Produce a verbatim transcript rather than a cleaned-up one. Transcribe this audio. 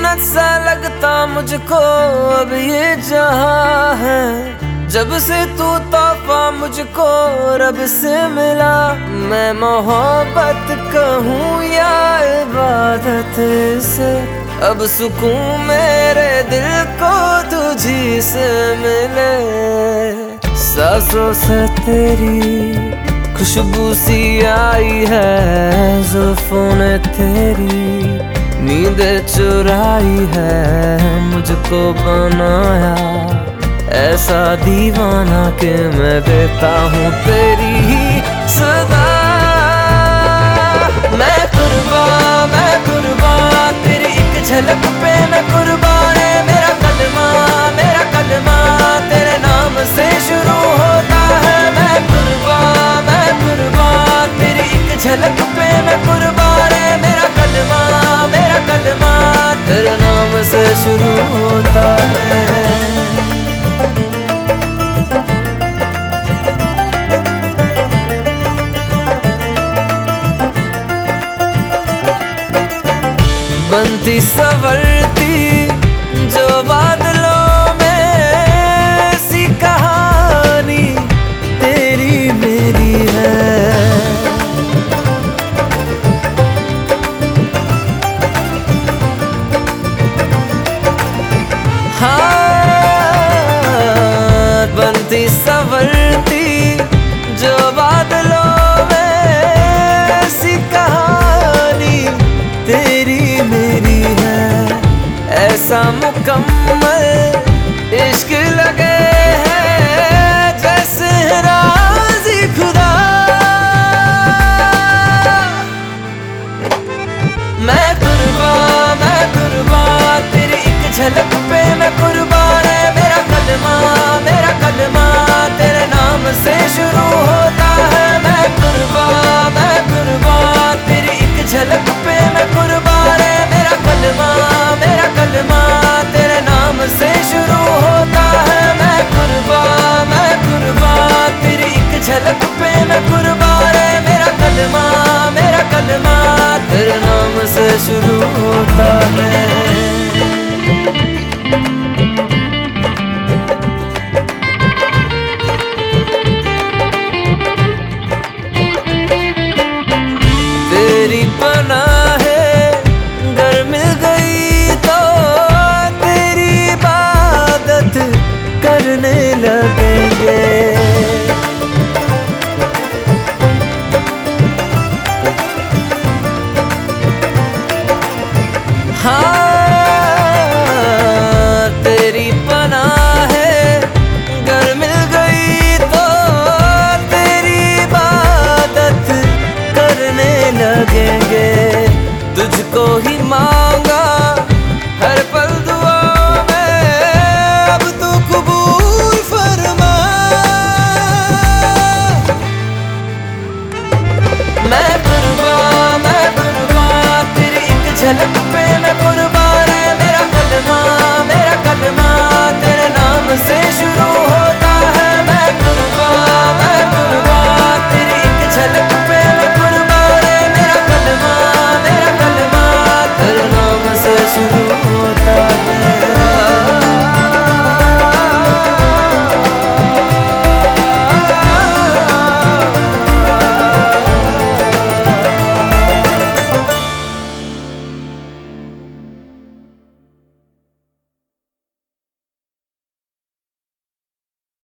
जन्नत सा लगता मुझको अब ये जहां है। जब से तू तोहफा मुझको रब से मिला, मैं मोहब्बत कहूँ या इबादत से, अब सुकून मेरे दिल को तुझी से मिले। सांसों से तेरी खुशबू सी आई है, जुल्फों ने तेरी नींद चुराई है, मुझको बनाया ऐसा दीवाना कि मैं देता हूँ तेरी ही सदा। मैं कुर्बान मैं कुर्बान तेरी एक झलक पे मैं कुर्बान है। मेरा कलमा मेरा कलमा तेरे नाम से शुरू होता है। मैं कुर्बान मैं कुर्बान तेरी एक झलक पे मैं कुर्बान है। मेरा कलमा मेरा कलमा तेरे नाम से शुरू होता है। बनती सवरती जो बादलों में सी कहानी तेरी मेरी है। हाँ, बनती सवरती जो बादलों में सी कहानी तेरी मेरी है। ऐसा मुकम्मल इश्क लगे है जैसे राज़ी खुदा। मैं कुर्बान मैं कुर्बान तेरी एक झलक पे मैं कुर्बान है। मेरा कलमा मेरा कलमा तेरे नाम से शुरू होता है। मैं कुर्बान मैं कुर्बान तेरी एक झलक पे मैं कुर्बान है। मेरा कलमा मेरा कलमा तेरे नाम से शुरू होता है। मैं कुर्बान मैं कुर्बान तेरी एक झलक पे मैं कुर्बान है। मेरा कलमा मेरा कलमा तेरे नाम से शुरू होता है।